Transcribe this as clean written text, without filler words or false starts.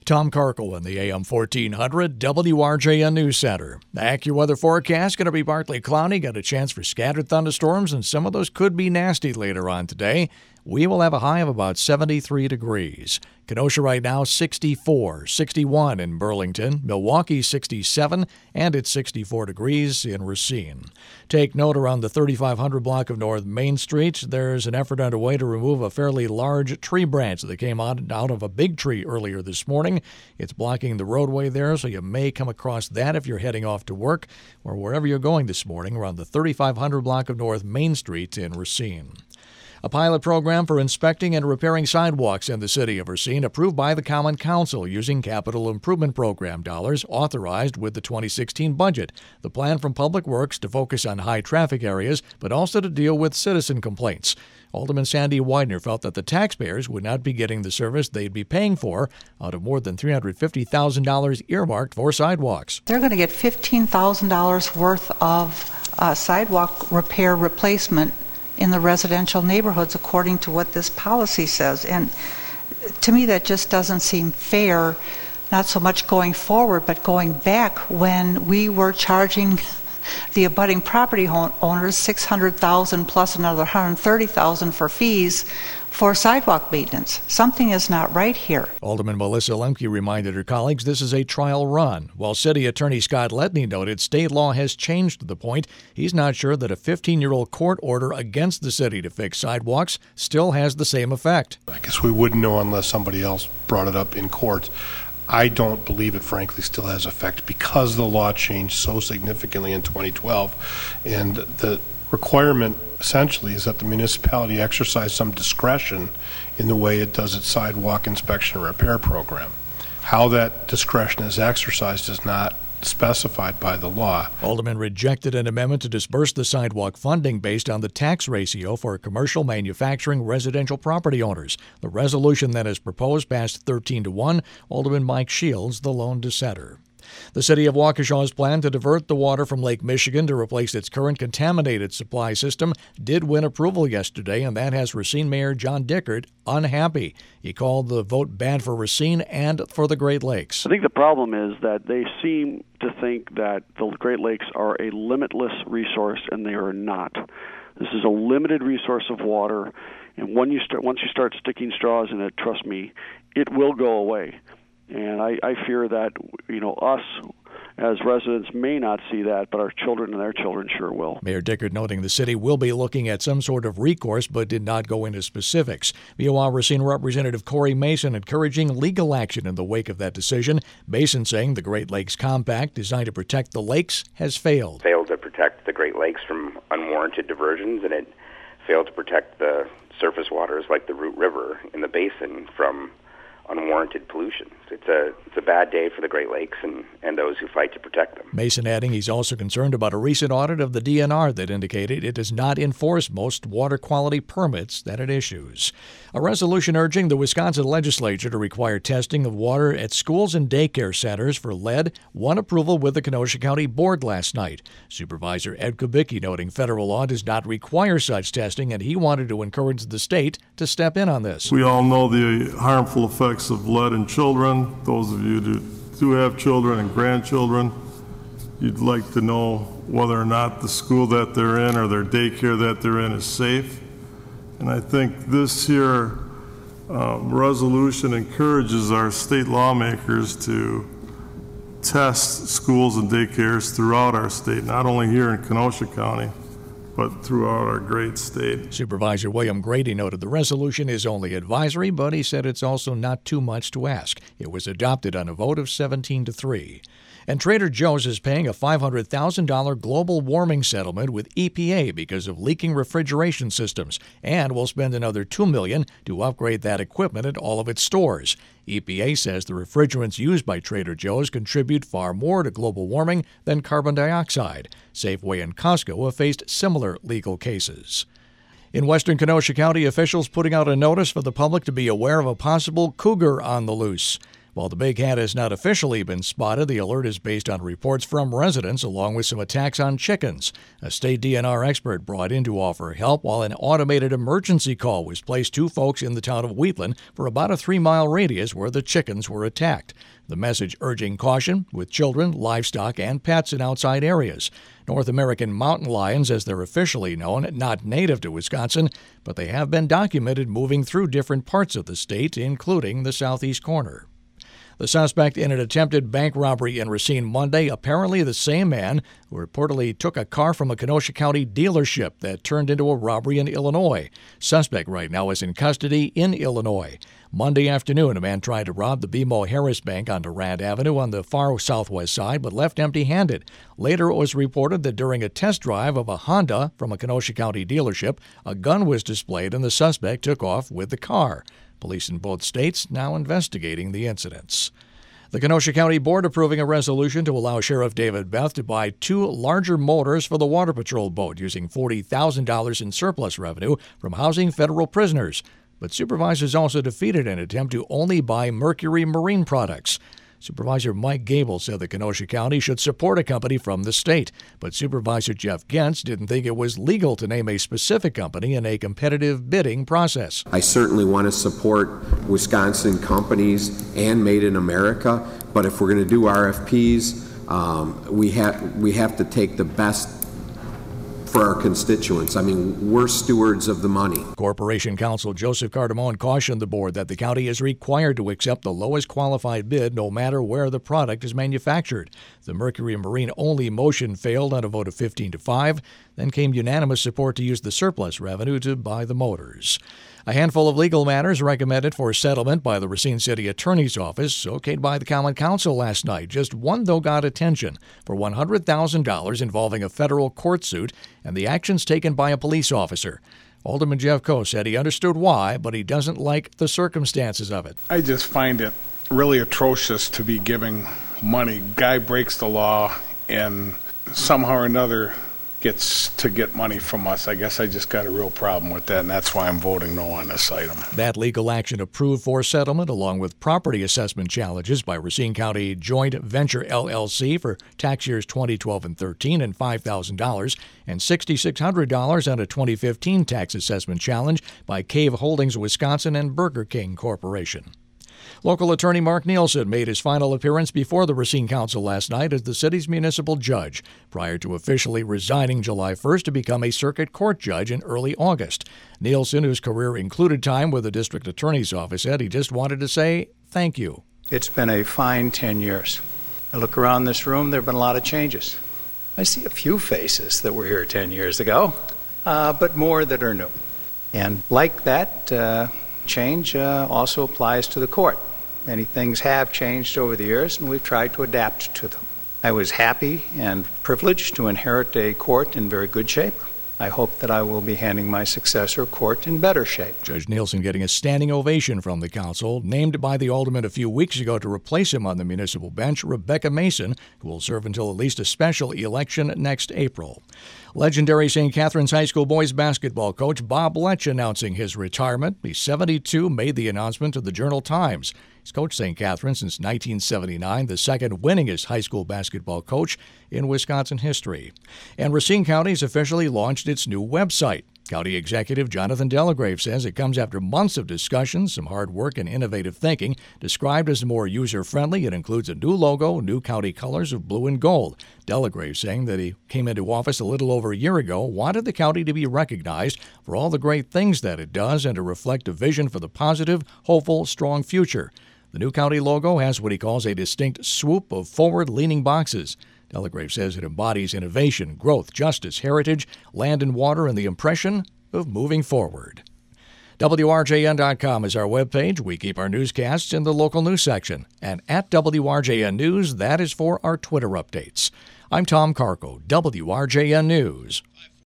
Tom Karkel in the AM 1400 WRJN News Center. The AccuWeather forecast going to be partly cloudy. Got a chance for scattered thunderstorms, and some of those could be nasty later on today. We will have a high of about 73 degrees. Kenosha right now 64, 61 in Burlington, Milwaukee 67, and it's 64 degrees in Racine. Take note, around the 3500 block of North Main Street, there's an effort underway to remove a fairly large tree branch that came out of a big tree earlier this morning. It's blocking the roadway there, so you may come across that if you're heading off to work or wherever you're going this morning around the 3500 block of North Main Street in Racine. A pilot program for inspecting and repairing sidewalks in the city of Racine approved by the Common Council using Capital Improvement Program dollars authorized with the 2016 budget. The plan from Public Works to focus on high-traffic areas, but also to deal with citizen complaints. Alderman Sandy Widener felt that the taxpayers would not be getting the service they'd be paying for out of more than $350,000 earmarked for sidewalks. They're going to get $15,000 worth of sidewalk repair replacement in the residential neighborhoods, according to what this policy says. And to me, that just doesn't seem fair, not so much going forward, but going back when we were charging the abutting property owners $600,000 plus another $130,000 for fees for sidewalk maintenance. Something is not right here. Alderman Melissa Lemke reminded her colleagues this is a trial run, while City Attorney Scott Letney noted state law has changed to the point he's not sure that a 15-year-old court order against the city to fix sidewalks still has the same effect. I guess we wouldn't know unless somebody else brought it up in court. I don't believe it, frankly, still has effect because the law changed so significantly in 2012, and the requirement essentially is that the municipality exercise some discretion in the way it does its sidewalk inspection and repair program. How that discretion is exercised is not specified by the law. Alderman rejected an amendment to disperse the sidewalk funding based on the tax ratio for commercial manufacturing residential property owners. The resolution that is proposed passed 13-1. Alderman Mike Shields, the lone dissenter. The city of Waukesha's plan to divert the water from Lake Michigan to replace its current contaminated supply system did win approval yesterday, and that has Racine Mayor John Dickert unhappy. He called the vote bad for Racine and for the Great Lakes. I think the problem is that they seem to think that the Great Lakes are a limitless resource, and they are not. This is a limited resource of water, and once you start sticking straws in it, trust me, it will go away. And I fear that, us as residents may not see that, but our children and their children sure will. Mayor Dickert noting the city will be looking at some sort of recourse, but did not go into specifics. VOA Racine Representative Corey Mason encouraging legal action in the wake of that decision. Mason saying the Great Lakes Compact, designed to protect the lakes, has failed. Failed to protect the Great Lakes from unwarranted diversions, and it failed to protect the surface waters like the Root River in the basin from unwarranted pollution. It's a bad day for the Great Lakes and those who fight to protect them. Mason adding he's also concerned about a recent audit of the DNR that indicated it does not enforce most water quality permits that it issues. A resolution urging the Wisconsin legislature to require testing of water at schools and daycare centers for lead won approval with the Kenosha County Board last night. Supervisor Ed Kubicki noting federal law does not require such testing, and he wanted to encourage the state to step in on this. We all know the harmful effects of lead in children. Those of you who do have children and grandchildren, you'd like to know whether or not the school that they're in or their daycare that they're in is safe. And I think this here resolution encourages our state lawmakers to test schools and daycares throughout our state, not only here in Kenosha County, but throughout our great state. Supervisor William Grady noted the resolution is only advisory, but he said it's also not too much to ask. It was adopted on a vote of 17-3. And Trader Joe's is paying a $500,000 global warming settlement with EPA because of leaking refrigeration systems, and will spend another $2 million to upgrade that equipment at all of its stores. EPA says the refrigerants used by Trader Joe's contribute far more to global warming than carbon dioxide. Safeway and Costco have faced similar legal cases. In western Kenosha County, officials putting out a notice for the public to be aware of a possible cougar on the loose. While the big cat has not officially been spotted, the alert is based on reports from residents along with some attacks on chickens. A state DNR expert brought in to offer help while an automated emergency call was placed to folks in the town of Wheatland for about a 3-mile radius where the chickens were attacked. The message urging caution with children, livestock, and pets in outside areas. North American mountain lions, as they're officially known, not native to Wisconsin, but they have been documented moving through different parts of the state, including the southeast corner. The suspect in an attempted bank robbery in Racine Monday, apparently the same man who reportedly took a car from a Kenosha County dealership that turned into a robbery in Illinois. Suspect right now is in custody in Illinois. Monday afternoon, a man tried to rob the BMO Harris Bank on Durand Avenue on the far southwest side, but left empty-handed. Later, it was reported that during a test drive of a Honda from a Kenosha County dealership, a gun was displayed and the suspect took off with the car. Police in both states now investigating the incidents. The Kenosha County Board approving a resolution to allow Sheriff David Beth to buy 2 larger motors for the Water Patrol boat using $40,000 in surplus revenue from housing federal prisoners. But supervisors also defeated an attempt to only buy Mercury Marine products. Supervisor Mike Gable said that Kenosha County should support a company from the state, but Supervisor Jeff Gentz didn't think it was legal to name a specific company in a competitive bidding process. I certainly want to support Wisconsin companies and Made in America, but if we're going to do RFPs, we have to take the best for our constituents. I mean, we're stewards of the money. Corporation Counsel Joseph Cardamone cautioned the board that the county is required to accept the lowest qualified bid no matter where the product is manufactured. The Mercury Marine only motion failed on a vote of 15-5. Then came unanimous support to use the surplus revenue to buy the motors. A handful of legal matters recommended for settlement by the Racine City Attorney's Office, okayed by the Common Council last night. Just one, though, got attention for $100,000 involving a federal court suit and the actions taken by a police officer. Alderman Jeff Coe said he understood why, but he doesn't like the circumstances of it. I just find it really atrocious to be giving money. Guy breaks the law and somehow or another gets to get money from us. I guess I just got a real problem with that, and that's why I'm voting no on this item. That legal action approved for settlement, along with property assessment challenges by Racine County Joint Venture LLC for tax years 2012 and 13 and $5,000, and $6,600 on a 2015 tax assessment challenge by Cave Holdings Wisconsin and Burger King Corporation. Local attorney Mark Nielsen made his final appearance before the Racine Council last night as the city's municipal judge, prior to officially resigning July 1st to become a circuit court judge in early August. Nielsen, whose career included time with the district attorney's office, said he just wanted to say thank you. It's been a fine 10 years. I look around this room, there have been a lot of changes. I see a few faces that were here 10 years ago, but more that are new. And like that, change also applies to the court. Many things have changed over the years, and we've tried to adapt to them. I was happy and privileged to inherit a court in very good shape. I hope that I will be handing my successor a court in better shape. Judge Nielsen getting a standing ovation from the council. Named by the alderman a few weeks ago to replace him on the municipal bench, Rebecca Mason, who will serve until at least a special election next April. Legendary St. Catherine's High School boys basketball coach Bob Letch announcing his retirement. He's 72, made the announcement to the Journal-Times. He's coached St. Catherine since 1979, the second winningest high school basketball coach in Wisconsin history. And Racine County's officially launched its new website. County Executive Jonathan Delagrave says it comes after months of discussions, some hard work, and innovative thinking. Described as more user-friendly, it includes a new logo, new county colors of blue and gold. Delagrave saying that he came into office a little over a year ago, wanted the county to be recognized for all the great things that it does and to reflect a vision for the positive, hopeful, strong future. The new county logo has what he calls a distinct swoop of forward-leaning boxes. Delagrave says it embodies innovation, growth, justice, heritage, land and water, and the impression of moving forward. WRJN.com is our webpage. We keep our newscasts in the local news section. And at WRJN News, that is for our Twitter updates. I'm Tom Carco, WRJN News.